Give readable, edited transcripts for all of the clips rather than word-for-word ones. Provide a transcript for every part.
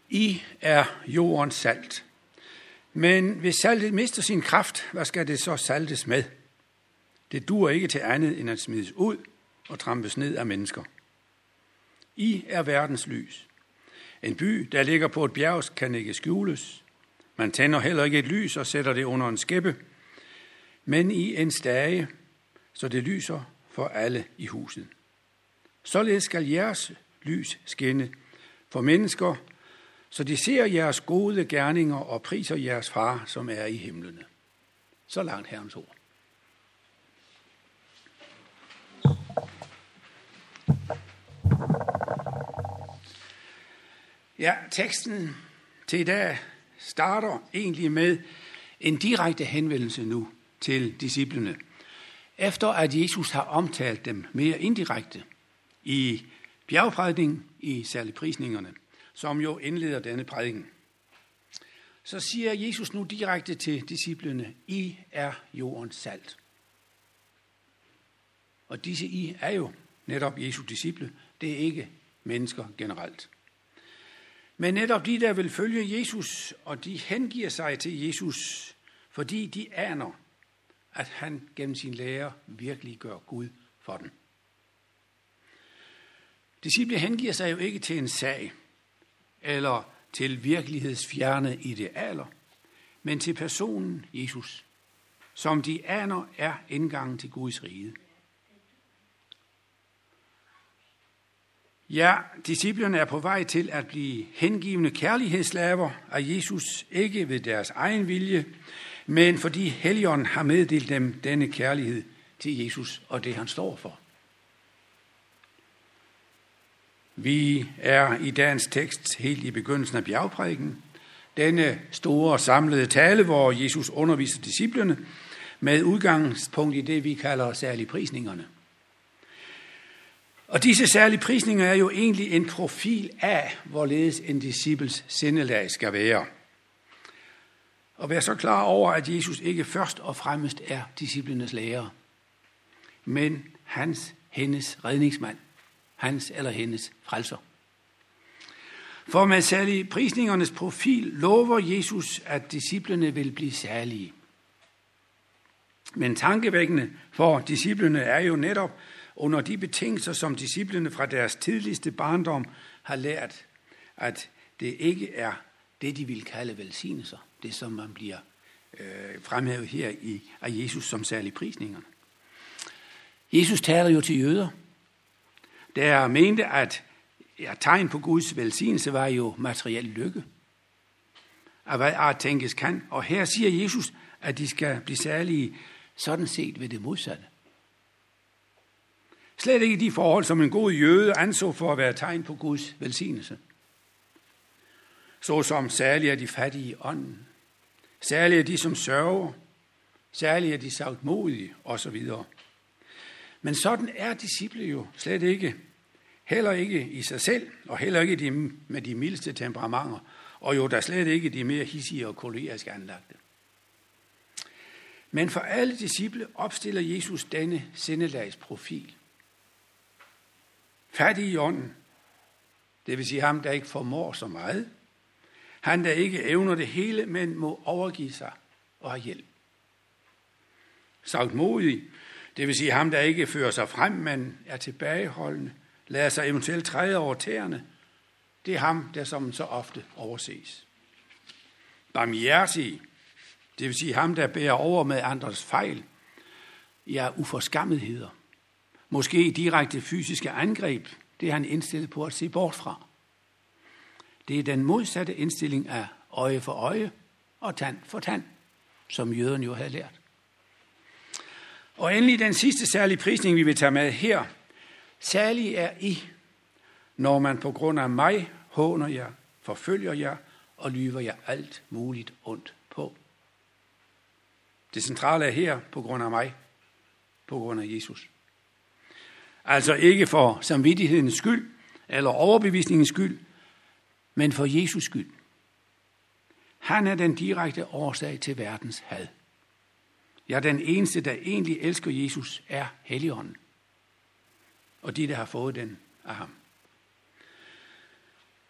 I er jordens salt. Men hvis saltet mister sin kraft, hvad skal det så saltes med? Det duer ikke til andet end at smides ud og trampes ned af mennesker. I er verdens lys. En by, der ligger på et bjerg, kan ikke skjules. Man tænder heller ikke et lys og sætter det under en skæppe, men i en stage, så det lyser for alle i huset. Således skal jeres lys skinne for mennesker, så de ser jeres gode gerninger og priser jeres far, som er i himlene. Så langt Herrens ord. Ja, teksten til i dag starter egentlig med en direkte henvendelse nu til disciplene, efter at Jesus har omtalt dem mere indirekte i bjergprædikningen, i særlig prisningerne, som jo indleder denne prædiken. Så siger Jesus nu direkte til disciplene, I er jordens salt. Og disse I er jo netop Jesu disciple, det er ikke mennesker generelt. Men netop de, der vil følge Jesus, og de hengiver sig til Jesus, fordi de aner, at han gennem sin lære virkelig gør Gud for dem. Disciple hengiver sig jo ikke til en sag, eller til virkelighedsfjerne idealer, men til personen Jesus, som de aner er indgangen til Guds rige. Ja, disciplerne er på vej til at blive hengivne kærlighedsslaver af Jesus, ikke ved deres egen vilje, men fordi Helligånden har meddelt dem denne kærlighed til Jesus og det, han står for. Vi er i dagens tekst helt i begyndelsen af bjergprædiken, denne store samlede tale, hvor Jesus underviser disciplene med udgangspunkt i det, vi kalder særlige prisningerne. Og disse særlige prisninger er jo egentlig en profil af, hvorledes en disciples sindelag skal være. Og vær så klar over, at Jesus ikke først og fremmest er disciplenes lærer, men hendes redningsmand, hans eller hendes frelser. For med særlige prisningernes profil lover Jesus, at disciplene vil blive særlige. Men tankevækkende for disciplene er jo netop under de betingelser, som disciplene fra deres tidligste barndom har lært, at det ikke er det, de vil kalde velsignelser. Det, som man bliver fremhævet her af Jesus som særlige prisningerne. Jesus taler jo til jøder, der mente, at tegn på Guds velsignelse var jo materiel lykke, af hvad art tænkes kan. Og her siger Jesus, at de skal blive særlige sådan set ved det modsatte. Slet ikke de forhold, som en god jøde anså for at være tegn på Guds velsignelse. Såsom særligt er de fattige i ånden, særligt er de, som sørger, særligt er de sagtmodige osv. Men sådan er disciple jo slet ikke. Heller ikke i sig selv, og heller ikke med de mildeste temperamenter, og jo da slet ikke de mere hidsige og koleriske anlagte. Men for alle disciple opstiller Jesus denne sindelagsprofil. Fattig i ånden, det vil sige ham, der ikke formår så meget. Han, der ikke evner det hele, men må overgive sig og have hjælp. Sagtmodig, det vil sige ham, der ikke fører sig frem, men er tilbageholdende, lader sig eventuelt træde over tæerne. Det er ham, der som så ofte overses. Barmhjertig, det vil sige ham, der bærer over med andres fejl, ja, uforskammetheder. Måske direkte fysiske angreb, det er han indstillet på at se bort fra. Det er den modsatte indstilling af øje for øje og tand for tand, som jøderne jo havde lært. Og endelig den sidste særlige prisning, vi vil tage med her. Særlig er I, når man på grund af mig håner jer, forfølger jer og lyver jer alt muligt ondt på. Det centrale er her på grund af mig, på grund af Jesus. Altså ikke for samvittighedens skyld eller overbevisningens skyld, men for Jesus skyld. Han er den direkte årsag til verdens had. Ja, den eneste, der egentlig elsker Jesus, er Helligånden. Og de, der har fået den af ham.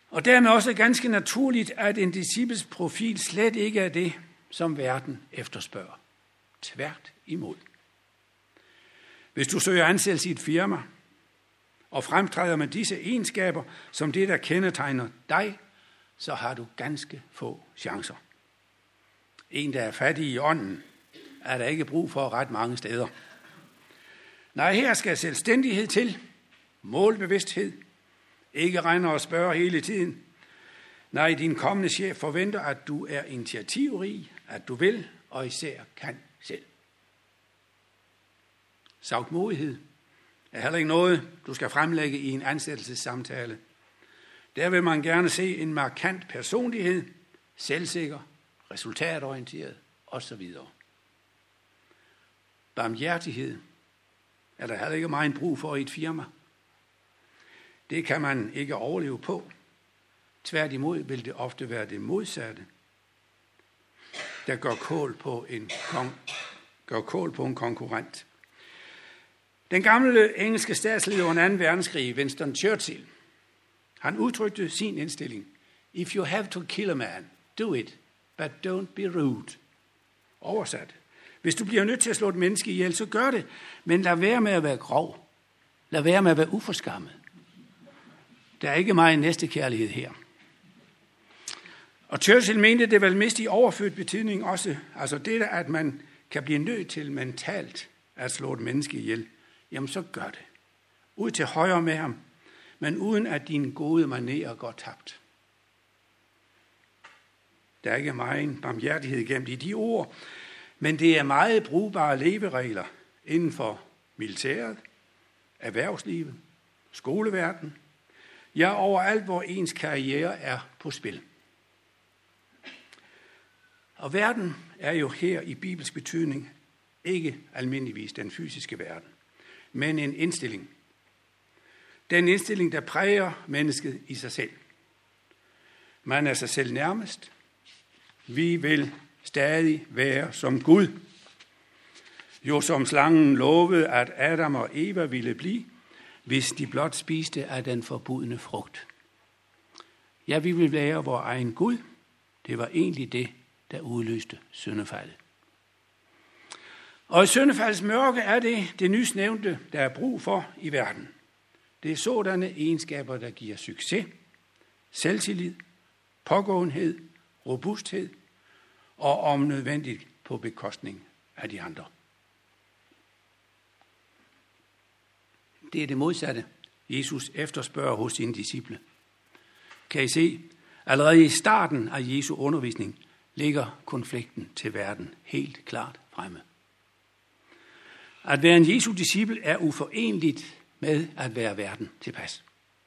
Og dermed også ganske naturligt, at en disciples profil slet ikke er det, som verden efterspørger. Tvært imod. Hvis du søger ansættelse i et firma, og fremtræder med disse egenskaber, som det, der kendetegner dig, så har du ganske få chancer. En, der er fattig i ånden, er der ikke brug for ret mange steder. Nej, her skal selvstændighed til, målbevidsthed, ikke regne og spørge hele tiden. Nej, din kommende chef forventer, at du er initiativrig, at du vil, og især kan selv. Sagtmodighed er heller ikke noget, du skal fremlægge i en ansættelsessamtale. Der vil man gerne se en markant personlighed, selvsikker, resultatorienteret osv. Barmhjertighed er der heller ikke meget brug for i et firma. Det kan man ikke overleve på. Tværtimod vil det ofte være det modsatte, der gør kål på en konkurrent. Den gamle engelske statsleder under 2. verdenskrig, Winston Churchill, han udtrykte sin indstilling. If you have to kill a man, do it, but don't be rude. Oversat. Hvis du bliver nødt til at slå et menneske ihjel, så gør det, men lad være med at være grov. Lad være med at være uforskammet. Der er ikke meget næstekærlighed her. Og Churchill mente, det vel mest i overført betydning også, altså det, at man kan blive nødt til mentalt at slå et menneske ihjel. Jamen så gør det. Ud til højre med ham, men uden at dine gode manerer går tabt. Der er ikke meget barmhjertighed gemt i de ord, men det er meget brugbare leveregler inden for militæret, erhvervslivet, skoleverden, ja overalt, hvor ens karriere er på spil. Og verden er jo her i bibelsk betydning ikke almindeligvis den fysiske verden, men en indstilling. Den indstilling, der præger mennesket i sig selv. Man er sig selv nærmest. Vi vil stadig være som Gud. Jo som slangen lovede, at Adam og Eva ville blive, hvis de blot spiste af den forbudne frugt. Ja, vi vil være vor egen Gud. Det var egentlig det, der udløste syndefaldet. Og i syndefaldets mørke er det nysnævnte, der er brug for i verden. Det er sådanne egenskaber, der giver succes, selvtillid, pågåenhed, robusthed og om nødvendigt på bekostning af de andre. Det er det modsatte, Jesus efterspørger hos sine disciple. Kan I se, allerede i starten af Jesu undervisning ligger konflikten til verden helt klart fremme. At være en Jesu disciple er uforenligt med at være verden tilpas.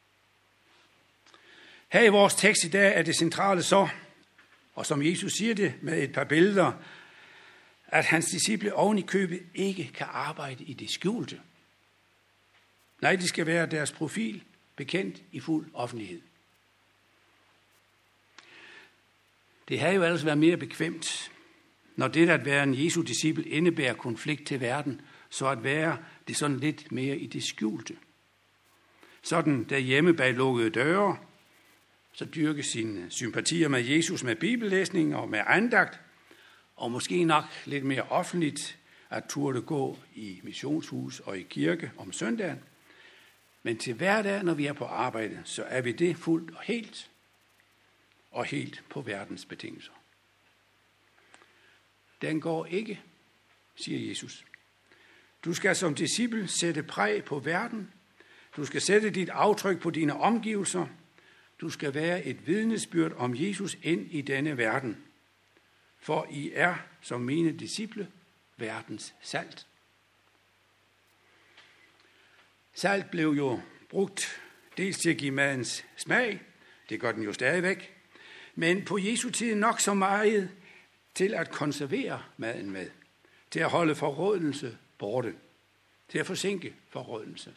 Her i vores tekst i dag er det centrale så, og som Jesus siger det med et par billeder, at hans disciple oven i købet ikke kan arbejde i det skjulte. Nej, de skal være deres profil bekendt i fuld offentlighed. Det har jo ellers været mere bekvemt, når det at være en Jesu disciple indebærer konflikt til verden, så at være det sådan lidt mere i det skjulte. Sådan derhjemme bag lukkede døre, så dyrke sine sympatier med Jesus med bibellæsning og med andagt, og måske nok lidt mere offentligt at turde gå i missionshus og i kirke om søndagen. Men til hverdag, når vi er på arbejde, så er vi det fuldt og helt på verdens betingelser. Den går ikke, siger Jesus. Du skal som disciple sætte præg på verden. Du skal sætte dit aftryk på dine omgivelser. Du skal være et vidnesbyrd om Jesus ind i denne verden. For I er, som mine disciple, verdens salt. Salt blev jo brugt dels til at give madens smag, det gør den jo stadigvæk, men på Jesu tid nok så meget til at konservere maden med, til at holde forrådnelse borte, til at forsinke forrådnelse.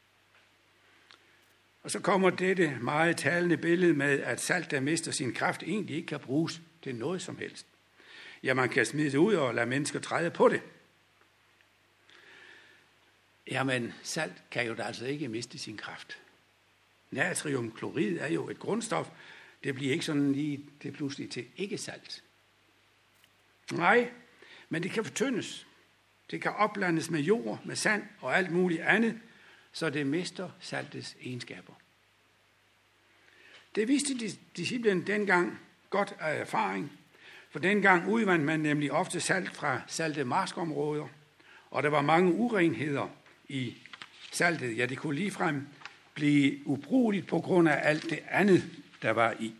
Og så kommer dette meget talende billede med, at salt, der mister sin kraft, egentlig ikke kan bruges til noget som helst. Ja, man kan smide det ud og lade mennesker træde på det. Jamen, salt kan jo da altså ikke miste sin kraft. Natriumklorid er jo et grundstof. Det bliver ikke sådan lige det pludselig til ikke-salt. Nej, men det kan fortyndes. Det kan opblandes med jord, med sand og alt muligt andet, så det mister saltets egenskaber. Det vidste disciplen dengang godt af erfaring, for dengang udvandt man nemlig ofte salt fra salte marskområder, og der var mange urenheder i saltet. Ja, det kunne ligefrem blive ubrugeligt på grund af alt det andet, der var i.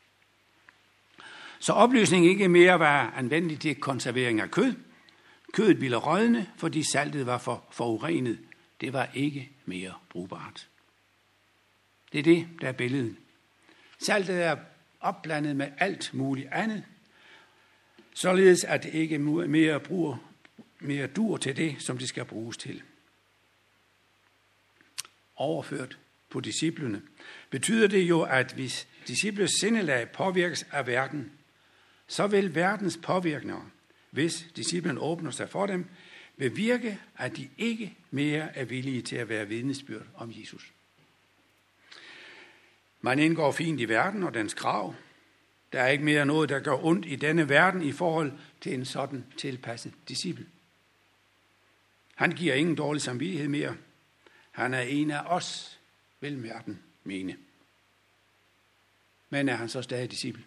Så opløsning ikke mere var anvendelig til konservering af kød. Kødet ville rådne, fordi saltet var for forurenet. Det var ikke mere brugbart. Det er det, der er billedet. Saltet er opblandet med alt muligt andet, således at det ikke mere dur til det, som det skal bruges til. Overført på disciplene betyder det jo, at hvis disciples sindelag påvirkes af verden, så vil verdens påvirkninger, hvis disciplen åbner sig for dem, bevirke, at de ikke mere er villige til at være vidnesbyrd om Jesus. Man indgår fint i verden og dens krav. Der er ikke mere noget, der gør ondt i denne verden i forhold til en sådan tilpasset disciple. Han giver ingen dårlig samvittighed mere. Han er en af os, vil verden mene. Men er han så stadig disciple?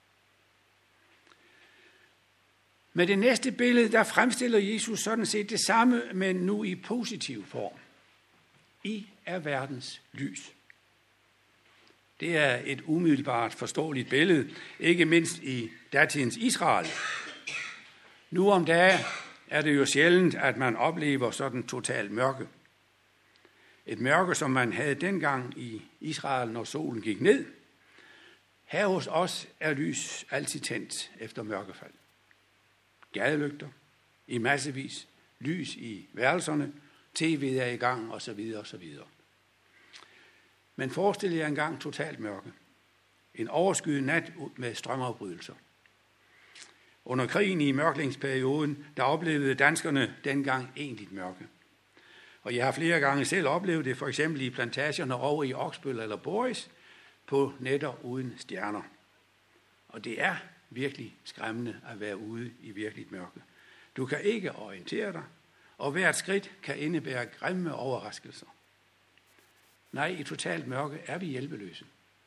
Med det næste billede, der fremstiller Jesus sådan set det samme, men nu i positiv form. I er verdens lys. Det er et umiddelbart forståeligt billede, ikke mindst i datidens Israel. Nu om dagen er det jo sjældent, at man oplever sådan totalt mørke. Et mørke, som man havde dengang i Israel, når solen gik ned. Her hos os er lys altid tændt efter mørkefald. Gadelygter i massevis, lys i værelserne, tv er i gang osv. osv. Men forestil jer engang totalt mørke. En overskyet nat med strømafbrydelser. Under krigen i mørklingsperioden, der oplevede danskerne dengang egentligt mørke. Og jeg har flere gange selv oplevet det, for eksempel i plantagerne over i Oksbøl eller Boris, på nætter uden stjerner. Og det er virkelig skræmmende at være ude i virkeligt mørke. Du kan ikke orientere dig, og hvert skridt kan indebære grimme overraskelser. Nej, i totalt mørke er vi hjælpeløse.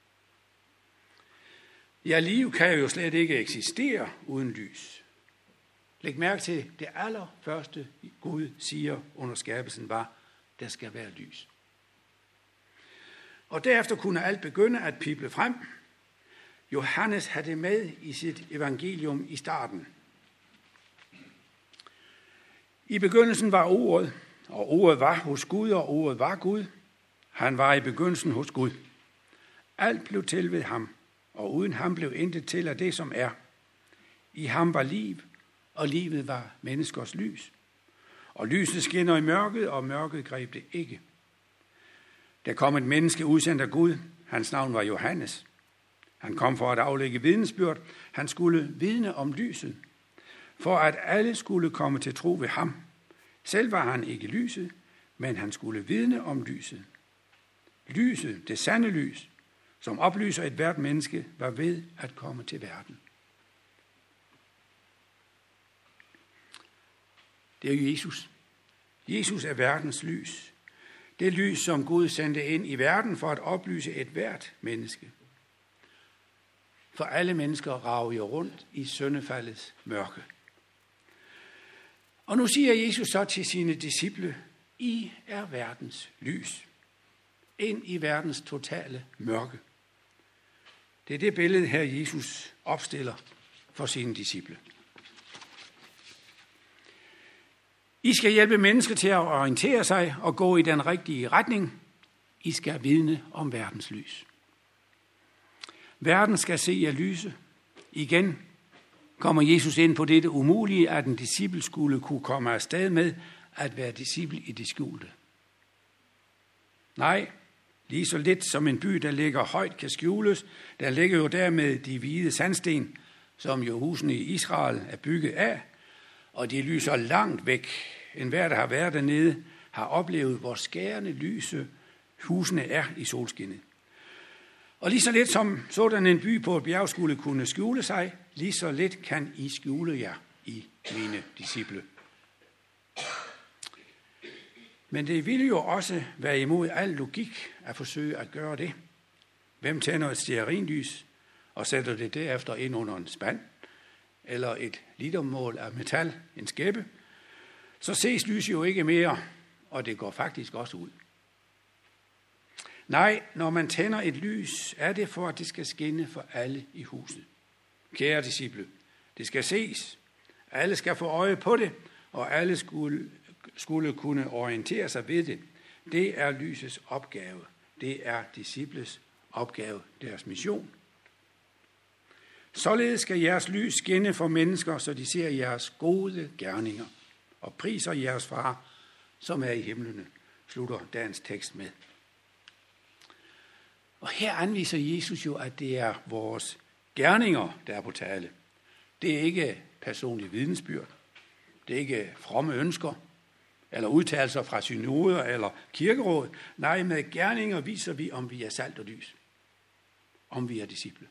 Ja, liv kan jo slet ikke eksistere uden lys. Læg mærke til, det allerførste Gud siger under skabelsen var, der skal være lys. Og derefter kunne alt begynde at pible frem. Johannes havde det med i sit evangelium i starten. I begyndelsen var ordet, og ordet var hos Gud, og ordet var Gud. Han var i begyndelsen hos Gud. Alt blev til ved ham, og uden ham blev intet til af det, som er. I ham var liv, og livet var menneskers lys. Og lyset skinner i mørket, og mørket greb det ikke. Der kom et menneske udsendt af Gud. Hans navn var Johannes. Han kom for at aflægge vidnesbyrd. Han skulle vidne om lyset, for at alle skulle komme til tro ved ham. Selv var han ikke lyset, men han skulle vidne om lyset. Lyset, det sande lys, som oplyser et hvert menneske, var ved at komme til verden. Det er jo Jesus. Jesus er verdens lys. Det lys, som Gud sendte ind i verden for at oplyse et hvert menneske. For alle mennesker rager jo rundt i syndefaldets mørke. Og nu siger Jesus så til sine disciple, I er verdens lys. Ind i verdens totale mørke. Det er det billede her, Jesus opstiller for sine disciple. I skal hjælpe mennesker til at orientere sig og gå i den rigtige retning. I skal vidne om verdens lys. Verden skal se jer lyse. Igen kommer Jesus ind på dette umulige, at en disciple skulle kunne komme afsted med at være disciple i det skjulte. Nej, lige så lidt som en by, der ligger højt, kan skjules, der ligger jo dermed de hvide sandsten, som jo husene i Israel er bygget af, og de lyser langt væk. Enhver, der har været dernede, har oplevet, hvor skærende lyse husene er i solskinnet. Og lige så lidt som sådan en by på et bjerg skulle kunne skjule sig, lige så lidt kan I skjule jer i mine disciple. Men det ville jo også være imod al logik at forsøge at gøre det. Hvem tænder et stearinlys og sætter det derefter ind under en spand, eller et litermål af metal, en skæppe, så ses lyset jo ikke mere, og det går faktisk også ud. Nej, når man tænder et lys, er det for, at det skal skinne for alle i huset. Kære disciple, det skal ses. Alle skal få øje på det, og alle skulle kunne orientere sig ved det. Det er lysets opgave. Det er disciples opgave, deres mission. Således skal jeres lys skinne for mennesker, så de ser jeres gode gerninger og priser jeres far, som er i himlene, slutter dagens tekst med. Og her anviser Jesus jo, at det er vores gerninger, der er på tale. Det er ikke personlig vidensbyrd. Det er ikke fromme ønsker eller udtalelser fra synoder eller kirkeråd. Nej, med gerninger viser vi, om vi er salt og lys. Om vi er disciple.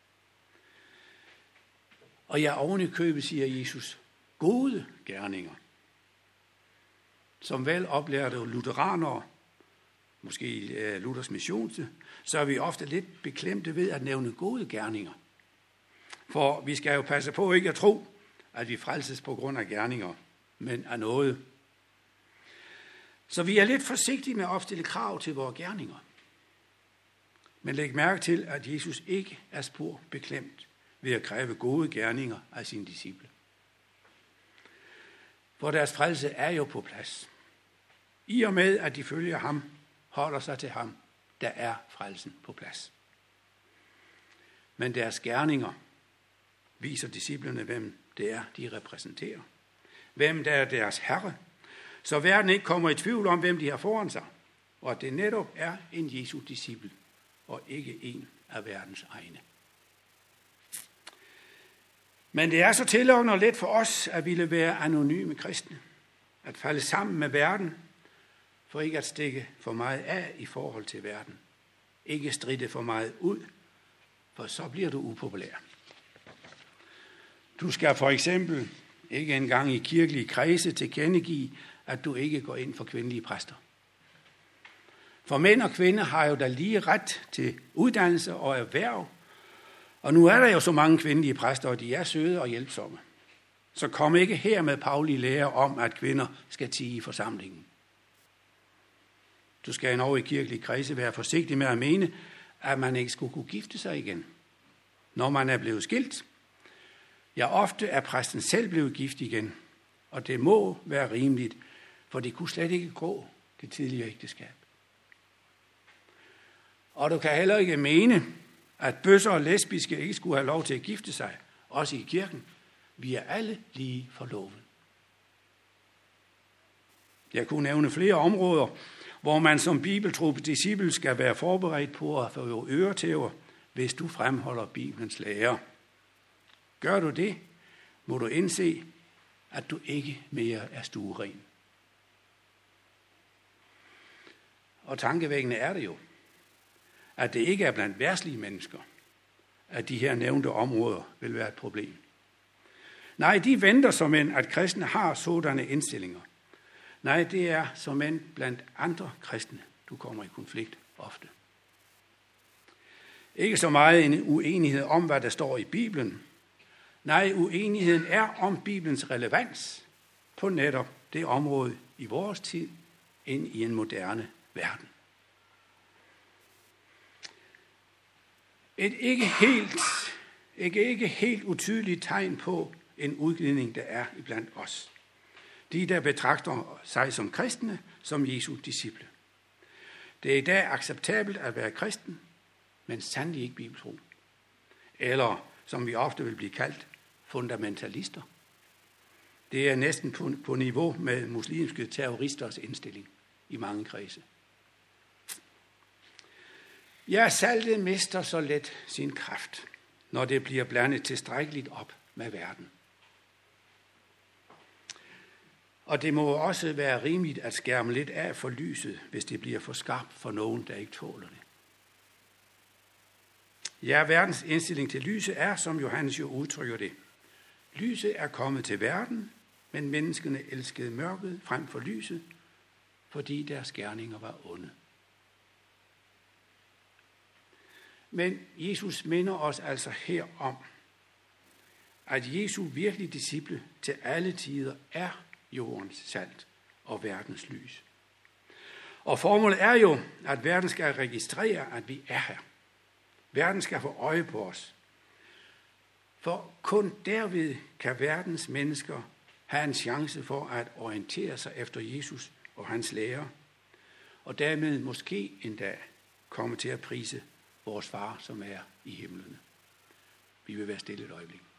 Og jeg oven i købet, siger Jesus, gode gerninger. Som vel oplærte lutheranere, måske Luthers mission, så er vi ofte lidt beklemte ved at nævne gode gerninger. For vi skal jo passe på ikke at tro, at vi frelses på grund af gerninger, men af noget. Så vi er lidt forsigtige med at opstille krav til vores gerninger. Men læg mærke til, at Jesus ikke er spor beklemt ved at kræve gode gerninger af sine disciple. For deres frelse er jo på plads. I og med, at de følger ham, holder sig til ham, der er frelsen på plads. Men deres gerninger viser disciplene, hvem det er, de repræsenterer. Hvem der er deres herre, så verden ikke kommer i tvivl om, hvem de har foran sig, og at det netop er en Jesu disciple, og ikke en af verdens egne. Men det er så tillokkende og let for os at ville være anonyme kristne, at falde sammen med verden, for ikke at stikke for meget af i forhold til verden. Ikke stride for meget ud, for så bliver du upopulær. Du skal for eksempel ikke engang i kirkelige kredse tilkendegive, at du ikke går ind for kvindelige præster. For mænd og kvinder har jo da lige ret til uddannelse og erhverv, og nu er der jo så mange kvindelige præster, og de er søde og hjælpsomme. Så kom ikke her med Pauli lære om, at kvinder skal tie i forsamlingen. Du skal endnu i kirkelige kredse være forsigtig med at mene, at man ikke skulle kunne gifte sig igen, når man er blevet skilt. Ja, ofte er præsten selv blevet gift igen, og det må være rimeligt, for det kunne slet ikke gå det tidligere ægteskab. Og du kan heller ikke mene, at bøsser og lesbiske ikke skulle have lov til at gifte sig, også i kirken. Vi er alle lige forlovet. Jeg kunne nævne flere områder, hvor man som bibeltro disciple skal være forberedt på at få øretæver, hvis du fremholder Bibelens lære. Gør du det, må du indse, at du ikke mere er stueren. Og tankevækkende er det jo, at det ikke er blandt verdslige mennesker, at de her nævnte områder vil være et problem. Nej, de venter som end, at kristne har sådanne indstillinger. Nej, det er som end blandt andre kristne, du kommer i konflikt ofte. Ikke så meget en uenighed om, hvad der står i Bibelen. Nej, uenigheden er om Bibelens relevans på netop det område i vores tid ind i en moderne verden. Et ikke helt utydeligt tegn på en udglidning, der er iblandt os. De, der betragter sig som kristne, som Jesu disciple. Det er i dag acceptabelt at være kristen, men sandelig ikke bibeltro. Eller, som vi ofte vil blive kaldt, fundamentalister. Det er næsten på niveau med muslimske terroristers indstilling i mange kredse. Ja, saltet mister så let sin kraft, når det bliver blandet tilstrækkeligt op med verden. Og det må også være rimeligt at skærme lidt af for lyset, hvis det bliver for skarpt for nogen, der ikke tåler det. Ja, verdens indstilling til lyset er, som Johannes jo udtrykker det. Lyset er kommet til verden, men menneskene elskede mørket frem for lyset, fordi deres gerninger var onde. Men Jesus minder os altså her om, at Jesu virkelige disciple til alle tider er jordens salt og verdens lys. Og formålet er jo, at verden skal registrere, at vi er her. Verden skal få øje på os. For kun derved kan verdens mennesker have en chance for at orientere sig efter Jesus og hans lære, og dermed måske endda komme til at prise vores far, som er i himlene. Vi vil være stille et øjeblik.